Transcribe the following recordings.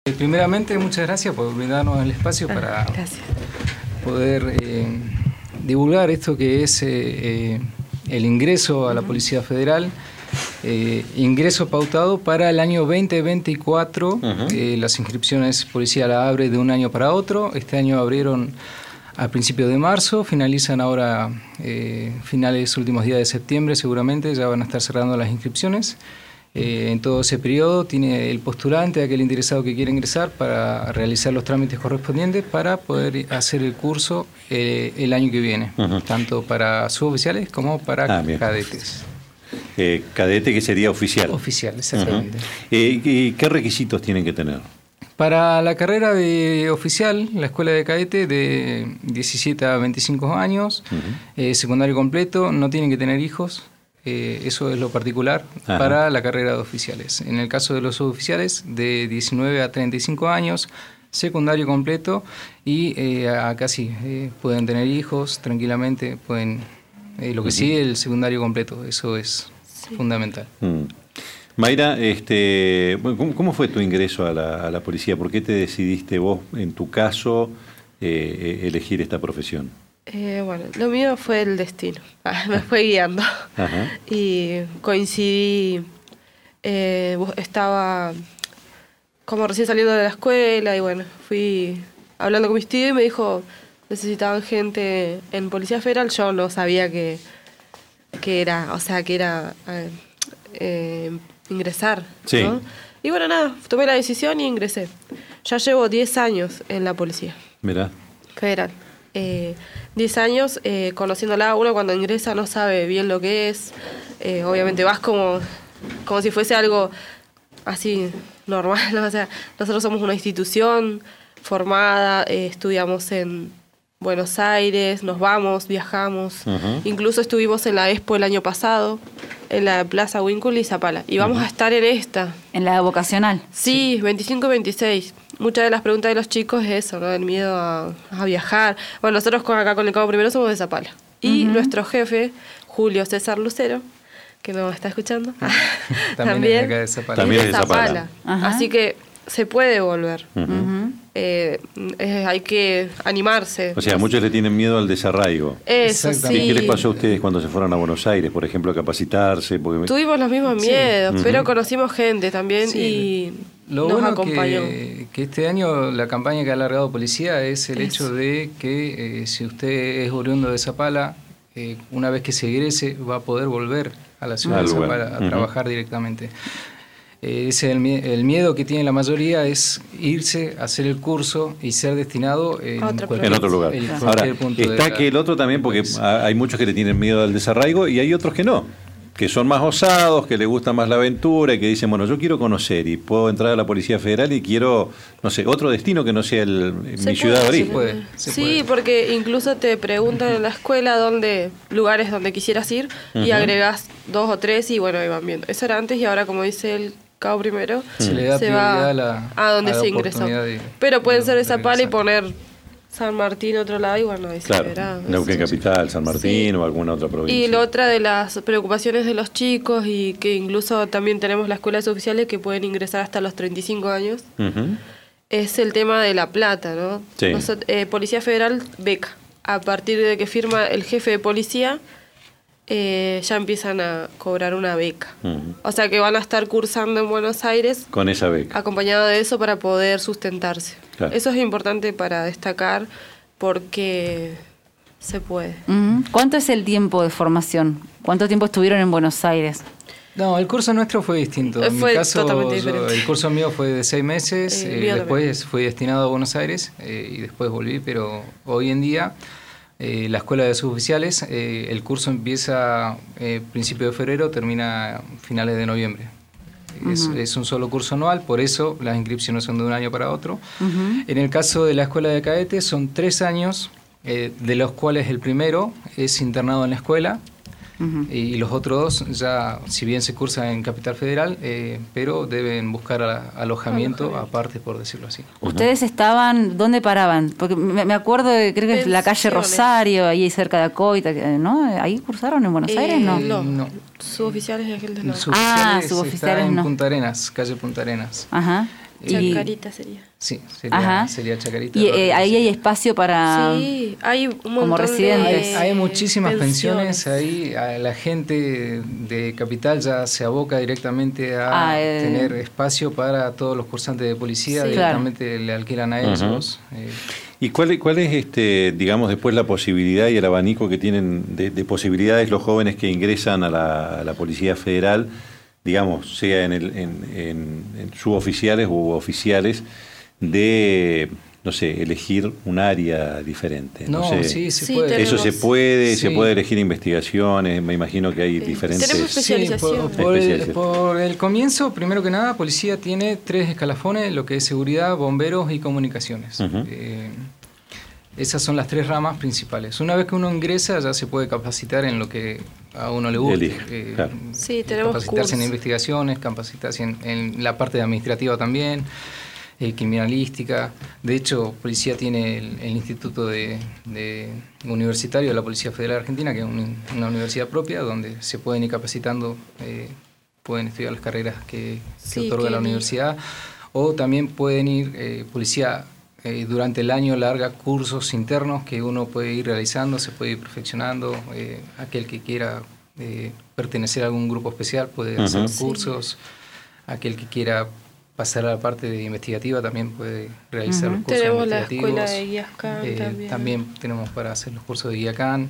Primeramente, muchas gracias por brindarnos el espacio para poder divulgar esto que es el ingreso a la Policía Federal, ingreso pautado para el año 2024. Las inscripciones policía la abre de un año para otro. Este año abrieron a principios de marzo, finalizan ahora finales, últimos días de septiembre seguramente, ya van a estar cerrando las inscripciones. En todo ese periodo tiene el postulante, aquel interesado que quiere ingresar, para realizar los trámites correspondientes para poder hacer el curso el año que viene, tanto para suboficiales como para cadetes. Cadete, que sería oficial. Oficial, exactamente. ¿Y qué requisitos tienen que tener? Para la carrera de oficial, la escuela de cadete de 17 a 25 años, secundario completo, no tienen que tener hijos. Eso es lo particular para la carrera de oficiales. En el caso de los suboficiales, de 19 a 35 años, secundario completo, y acá sí, pueden tener hijos tranquilamente, pueden lo que sí, el secundario completo, eso es fundamental. Mayra, ¿cómo fue tu ingreso a la policía? ¿Por qué te decidiste vos, en tu caso, elegir esta profesión? Bueno, lo mío fue el destino, me fue guiando. Y coincidí, estaba como recién saliendo de la escuela y bueno, fui hablando con mis tíos y me dijo, necesitaban gente en Policía Federal. Yo no sabía que era, o sea, que era ingresar, sí, ¿no? Y bueno, nada, tomé la decisión y ingresé. Ya llevo 10 años en la Policía. Mirá. Federal. 10 años conociéndola. Uno cuando ingresa no sabe bien lo que es. Obviamente vas como si fuese algo así normal, ¿no? O sea, nosotros somos una institución formada, estudiamos en Buenos Aires, nos vamos, viajamos. Incluso estuvimos en la Expo el año pasado, en la Plaza Winkle y Zapala. Y vamos a estar en esta. ¿En la vocacional? Sí, 25 y 26. Muchas de las preguntas de los chicos es eso, ¿no? El miedo a viajar. Bueno, nosotros acá con el Cabo Primero somos de Zapala. Y nuestro jefe, Julio César Lucero, que nos está escuchando, también es de acá de Zapala. También es de Zapala. Así que se puede volver. Hay que animarse. O sea, muchos le tienen miedo al desarraigo. Eso, sí. ¿Qué les pasó a ustedes cuando se fueron a Buenos Aires, por ejemplo, a capacitarse? Tuvimos los mismos miedos, pero conocimos gente también y lo nos bueno acompañó. Que este año la campaña que ha alargado Policía es el hecho de que si usted es oriundo de Zapala, una vez que se egrese va a poder volver a la ciudad de Zapala a trabajar directamente. El miedo que tiene la mayoría es irse a hacer el curso y ser destinado en otro lugar. Ahora, está que el otro también, porque hay muchos que le tienen miedo al desarraigo y hay otros que no, que son más osados, que les gusta más la aventura y que dicen, bueno, yo quiero conocer y puedo entrar a la Policía Federal y quiero, no sé, otro destino que no sea mi ciudad de origen. Se puede. Porque incluso te preguntan en la escuela lugares donde quisieras ir y agregás 2 o 3 y bueno, ahí van viendo. Eso era antes y ahora, como dice el Cabo Primero, se le da prioridad a donde se ingresó. Pero pueden ser de Zapala y poner San Martín otro lado y bueno, ahí se verá. Neuquén Capital, San Martín o alguna otra provincia. Y la otra de las preocupaciones de los chicos, y que incluso también tenemos las escuelas oficiales que pueden ingresar hasta los 35 años, es el tema de la plata, ¿no? Sí. Policía Federal beca. A partir de que firma el jefe de policía, ya empiezan a cobrar una beca. O sea que van a estar cursando en Buenos Aires con esa beca, acompañado de eso para poder sustentarse. Claro. Eso es importante para destacar porque se puede. ¿Cuánto es el tiempo de formación? ¿Cuánto tiempo estuvieron en Buenos Aires? No, el curso nuestro fue distinto. En mi caso, totalmente diferente. El curso mío fue de 6 meses, después fui destinado a Buenos Aires y después volví, pero hoy en día la escuela de suboficiales, el curso empieza principio de febrero, termina finales de noviembre. Es un solo curso anual, por eso las inscripciones son de un año para otro. En el caso de la escuela de cadetes son 3 años, de los cuales el primero es internado en la escuela, y los otros 2 ya, si bien se cursan en Capital Federal, pero deben buscar alojamiento aparte, por decirlo así. ¿Ustedes estaban, dónde paraban? Porque me acuerdo, creo que es la calle Rosario, ahí cerca de Acoita, ¿no? ¿Ahí cursaron en Buenos Aires? No. Suboficiales de aquel de lado. Suboficiales está en no. Punta Arenas, calle Punta Arenas. Chacarita sería. Sí, sería Chacarita. ¿Y ahí hay espacio para...? Sí, hay un montón como residentes. Hay muchísimas pensiones ahí. La gente de Capital ya se aboca directamente a tener espacio para todos los cursantes de policía. Directamente le alquilan a ellos. ¿Y cuál es, digamos, después la posibilidad y el abanico que tienen de posibilidades los jóvenes que ingresan a la Policía Federal, digamos, sea en suboficiales u oficiales, de, no sé, elegir un área diferente? No sé, sí, se puede. Eso se puede elegir investigaciones, me imagino que hay diferentes... Tenemos especialización. Por el comienzo, primero que nada, policía tiene 3 escalafones, lo que es seguridad, bomberos y comunicaciones. Esas son las 3 ramas principales. Una vez que uno ingresa, ya se puede capacitar en lo que a uno le guste. Claro. Sí, tenemos capacitarse en investigaciones, capacitarse en la parte administrativa también, criminalística. De hecho, policía tiene el Instituto de Universitario de la Policía Federal Argentina, que es una universidad propia, donde se pueden ir capacitando, pueden estudiar las carreras que otorga la universidad, o también pueden ir policía... durante el año larga cursos internos que uno puede ir realizando, se puede ir perfeccionando. Aquel que quiera pertenecer a algún grupo especial puede hacer cursos. Aquel que quiera pasar a la parte de investigativa también puede realizar los cursos tenemos investigativos. Tenemos la escuela de guías CAN también tenemos para hacer los cursos de guía CAN.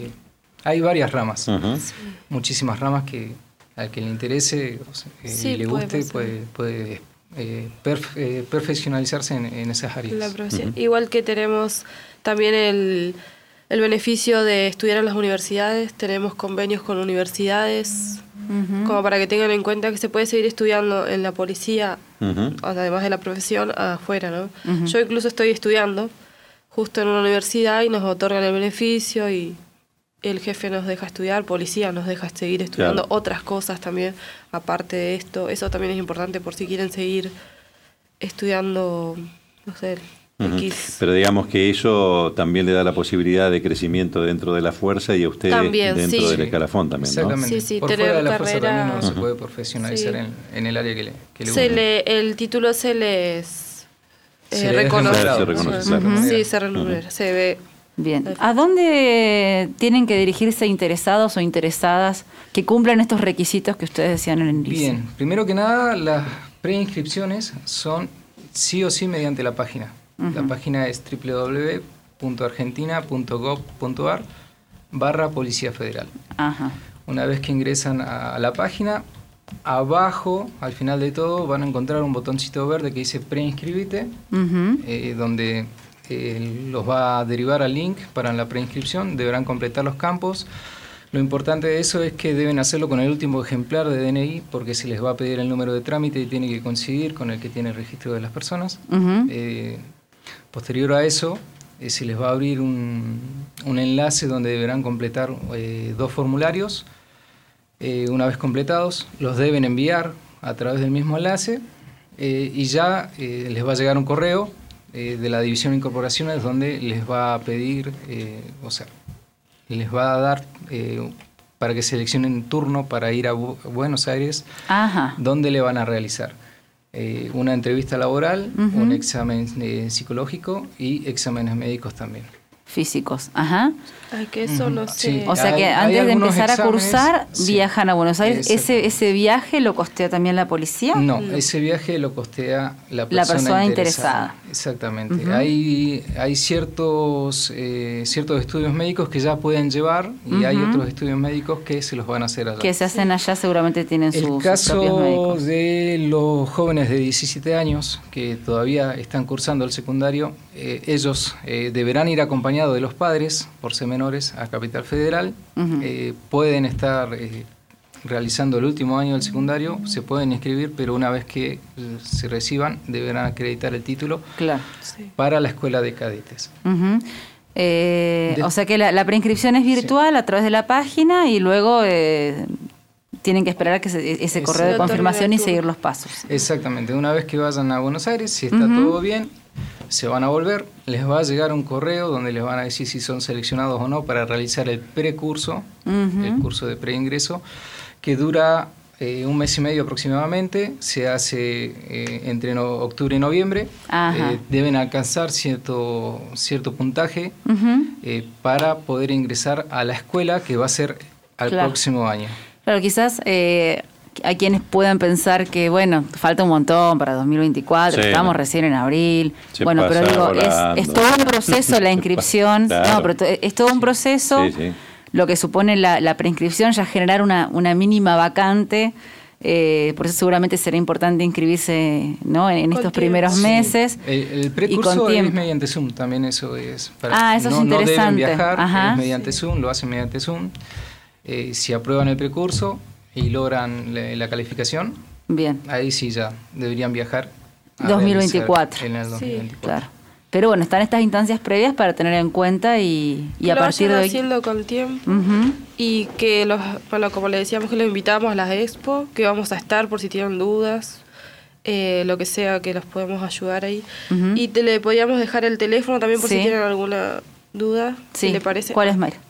Hay varias ramas, muchísimas ramas que al que le interese y le guste puede perfeccionalizarse en esas áreas. La profesión. Igual que tenemos también el beneficio de estudiar en las universidades, tenemos convenios con universidades, como para que tengan en cuenta que se puede seguir estudiando en la policía, además de la profesión, afuera, ¿no? Yo incluso estoy estudiando justo en una universidad y nos otorgan el beneficio y el jefe nos deja estudiar, policía nos deja seguir estudiando otras cosas también, aparte de esto. Eso también es importante por si quieren seguir estudiando, no sé, X. Pero digamos que eso también le da la posibilidad de crecimiento dentro de la fuerza y a ustedes también, dentro del escalafón también, ¿no? Exactamente. Sí, por fuera de la fuerza también uno se puede profesionalizar en el área que le gusta. El título se les reconoce. Se reconoce. Sí, se renumera, se ve. Bien. ¿A dónde tienen que dirigirse interesados o interesadas que cumplan estos requisitos que ustedes decían en el inicio? Bien, primero que nada, las preinscripciones son sí o sí mediante la página. La página es www.argentina.gov.ar/Policía Federal. Una vez que ingresan a la página, abajo, al final de todo, van a encontrar un botoncito verde que dice preinscribite, donde... los va a derivar al link para la preinscripción, deberán completar los campos. Lo importante de eso es que deben hacerlo con el último ejemplar de DNI, porque se les va a pedir el número de trámite y tiene que coincidir con el que tiene el registro de las personas. Posterior a eso, se les va a abrir un enlace donde deberán completar 2 formularios. Una vez completados, los deben enviar a través del mismo enlace y ya les va a llegar un correo de la División de Incorporaciones donde les va a pedir, les va a dar para que seleccionen turno para ir a Buenos Aires, donde le van a realizar una entrevista laboral, un examen psicológico y exámenes médicos también. Físicos, que eso no sé. Sí. O sea que antes de empezar a cursar, viajan a Buenos Aires. ¿Ese viaje lo costea también la policía? No, ese viaje lo costea la persona interesada. Exactamente. Hay ciertos estudios médicos que ya pueden llevar y hay otros estudios médicos que se los van a hacer allá. Que se hacen allá, seguramente tienen sus propios médicos. El caso de los jóvenes de 17 años que todavía están cursando el secundario, ellos deberán ir acompañados de los padres, por ser menores, a Capital Federal. Pueden estar realizando el último año del secundario, se pueden inscribir, pero una vez que se reciban deberán acreditar el título para la escuela de cadetes. O sea que la preinscripción es virtual a través de la página y luego tienen que esperar a que ese correo de confirmación y seguir los pasos. Exactamente. Una vez que vayan a Buenos Aires, si está todo bien, se van a volver, les va a llegar un correo donde les van a decir si son seleccionados o no para realizar el precurso, el curso de preingreso, que dura un mes y medio aproximadamente, se hace entre octubre y noviembre. Deben alcanzar cierto puntaje para poder ingresar a la escuela que va a ser al próximo año. Claro, quizás hay quienes puedan pensar que, bueno, falta un montón para 2024, estamos recién en abril. Bueno, pero digo, es todo un proceso la inscripción. Claro. No, pero es todo un proceso. Sí. Lo que supone la preinscripción, ya generar una mínima vacante, por eso seguramente será importante inscribirse, ¿no? en estos primeros meses. El precurso es mediante Zoom, también eso es. Eso es interesante. No deben viajar, es mediante Zoom, lo hacen mediante Zoom. Si aprueban el precurso y logran la calificación, bien, ahí sí ya deberían viajar. 2024. En el 2024. Sí, claro. Pero bueno, están estas instancias previas para tener en cuenta y a partir de hoy. Haciendo con tiempo. Y que como le decíamos, que los invitamos a las expo, que vamos a estar por si tienen dudas, lo que sea, que los podemos ayudar ahí. Y le podíamos dejar el teléfono también por si tienen alguna duda, si le parece. ¿Cuál es, Mayra?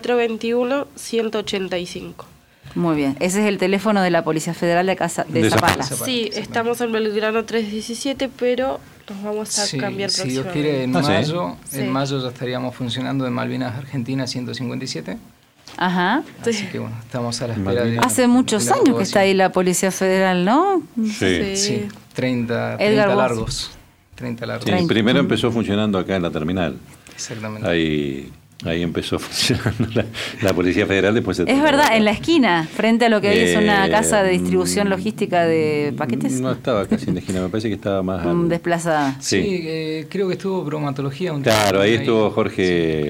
421-185. Muy bien. Ese es el teléfono de la Policía Federal de Zapala. Sí, estamos en Belgrano 317, pero nos vamos a cambiar próximamente. Si Dios quiere, en mayo ya estaríamos funcionando en Malvinas Argentina 157. Así que bueno, estamos a la espera de... Hace muchos años que está ahí la Policía Federal, ¿no? Sí. 30 largos. 30 largos. Sí, primero empezó funcionando acá en la terminal. Exactamente. Ahí empezó funcionando la Policía Federal, después es verdad, en la esquina, frente a lo que hoy es una casa de distribución logística de paquetes. No estaba casi en la esquina, me parece que estaba más... desplazada. Sí, creo que estuvo bromatología. Claro, ahí estuvo Jorge,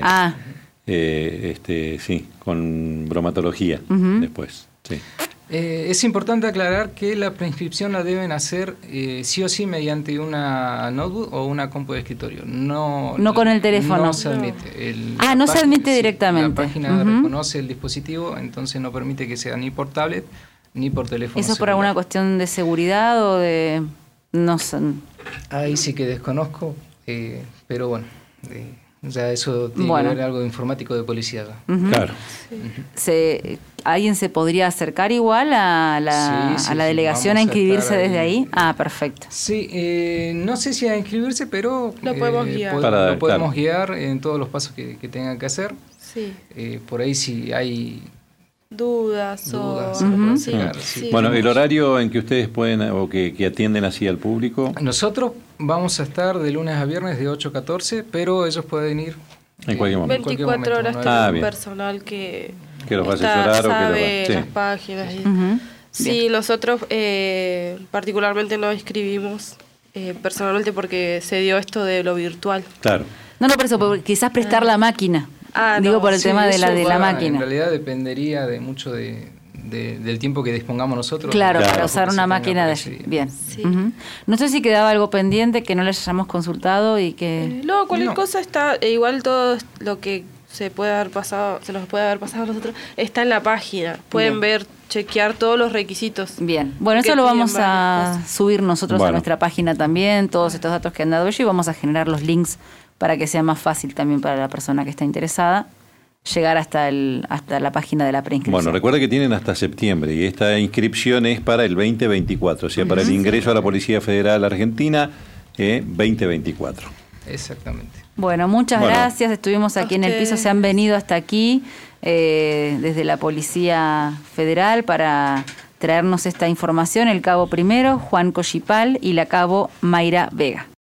sí, con bromatología después, sí. Es importante aclarar que la preinscripción la deben hacer sí o sí mediante una notebook o una compu de escritorio. No con el teléfono. No se admite. No se admite directamente. La página reconoce el dispositivo, entonces no permite que sea ni por tablet ni por teléfono. ¿Eso es por alguna cuestión de seguridad o de...? No sé. Ahí sí que desconozco, pero bueno... ya eso tiene que ver algo de informático de policía. Claro. ¿Alguien se podría acercar igual a la delegación a inscribirse desde ahí? Perfecto. Sí, no sé si a inscribirse, pero lo podemos guiar. Lo podemos guiar en todos los pasos que tengan que hacer. Sí. Por ahí si hay dudas. Bueno, el horario en que ustedes pueden o que atienden así al público. Nosotros vamos a estar de lunes a viernes de 8 a 14, pero ellos pueden ir en cualquier momento. 24 horas tiene un personal que los va a asesorar o que las páginas. Sí, nosotros particularmente no inscribimos personalmente porque se dio esto de lo virtual. Claro. No, por eso, quizás prestar la máquina. Digo, por el tema de la máquina. En realidad dependería de mucho del tiempo que dispongamos nosotros. Claro, para usar una máquina de... Bien. Sí. No sé si quedaba algo pendiente que no les hayamos consultado y que... cualquier cosa está... igual todo lo que se nos puede haber pasado a nosotros está en la página. Pueden ver, chequear todos los requisitos. Bien. Bueno, eso lo vamos a subir nosotros a nuestra página también, todos estos datos que han dado ellos, y vamos a generar los links para que sea más fácil también para la persona que está interesada llegar hasta la página de la preinscripción. Bueno, recuerda que tienen hasta septiembre y esta inscripción es para el 2024, o sea, para el ingreso a la Policía Federal Argentina 2024. Exactamente. Bueno, muchas gracias. Estuvimos aquí en el piso, se han venido hasta aquí desde la Policía Federal para traernos esta información. El cabo primero, Juan Collipal, y la cabo Mayra Vega.